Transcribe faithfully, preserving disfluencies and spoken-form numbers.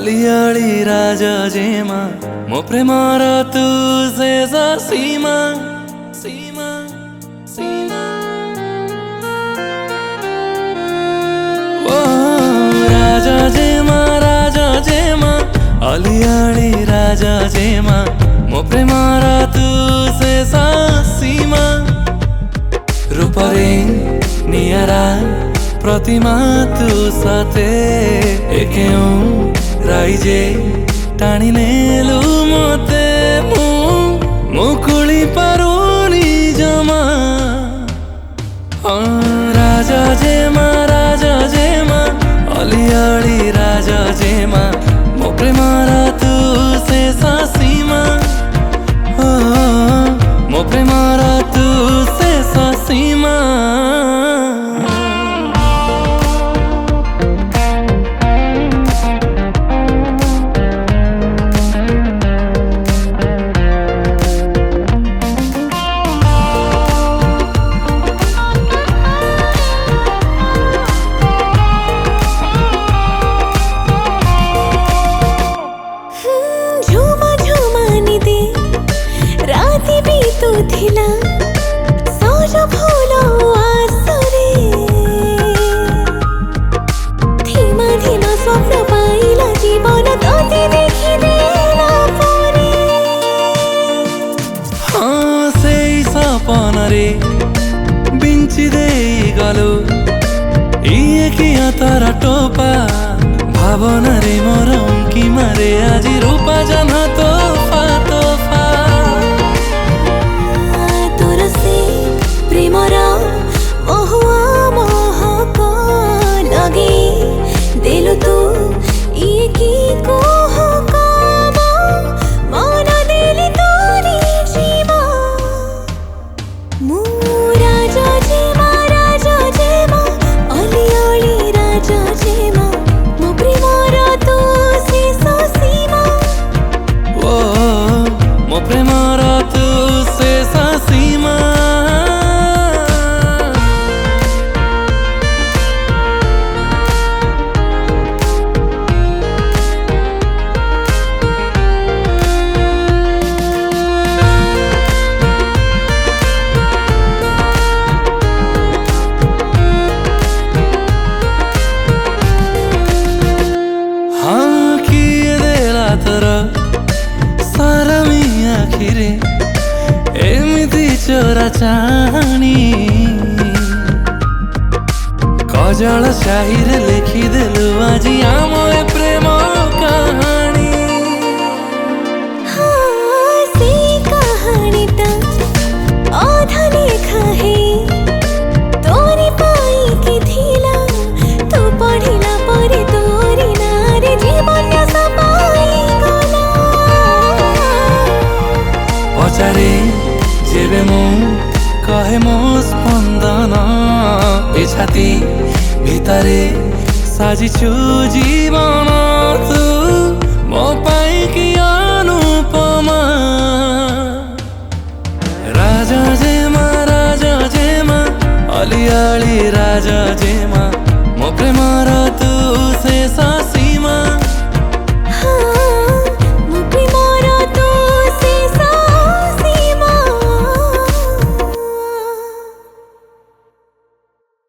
अलियाली राजा जेमा मो प्रेमर तू शेष सीमा सीमा सीमा ओ राजा जेमा राजा जेमा अलियाली राजा जेमा मो प्रेमर तू शेष सीमा रूपरे नियारा प्रतिमा तू साथे एकेऊ राइजे टाणी नेलु मते मु मुकुली पारुनी जमा हाँ राजा जेमा राजा जेमा अलियाली राजा जेमा मो प्रेमर तू शेष सीमा मो प्रेमर तू शेष सीमा तू थिला सौर फूलो आसरे धीमा धीमा स्वप्न पाइला जीवन तोते देखि देला परे हाँ सेई सपन रे बिंची देई गलो इए किया तारा टोपा भावना रे मोर उंकी मारे आज रूपा जाना तोफा तोफा प्रेमरा महुआ महक लगे देलु तू ये की कुहक मन देली तोरी जीवा मु राजा जेमा राजा जेमा अलियाली राजा जेमा मो प्रेमर तू शेष सीमा ओ मो प्रेमर तू शेष सीमा आखिरे एमिति चोरा चाणी कजल शाहीरे लिखिदेलु आज आम ए प्रेम कहानी हाँ से कहानी ता आधा लेखा है तोरी पाई की थिला तू पढ़िला परे तोरी नारे जीवन सपाई गला पचारे जेबे मु कहे मो स्पंदन ए छाती भितरे साजिछु जीवन तू मो पाई कि अनुपमा राजा जेमा राजा जेमा अलियाली राजा जेमा मो प्रेमर तू शेष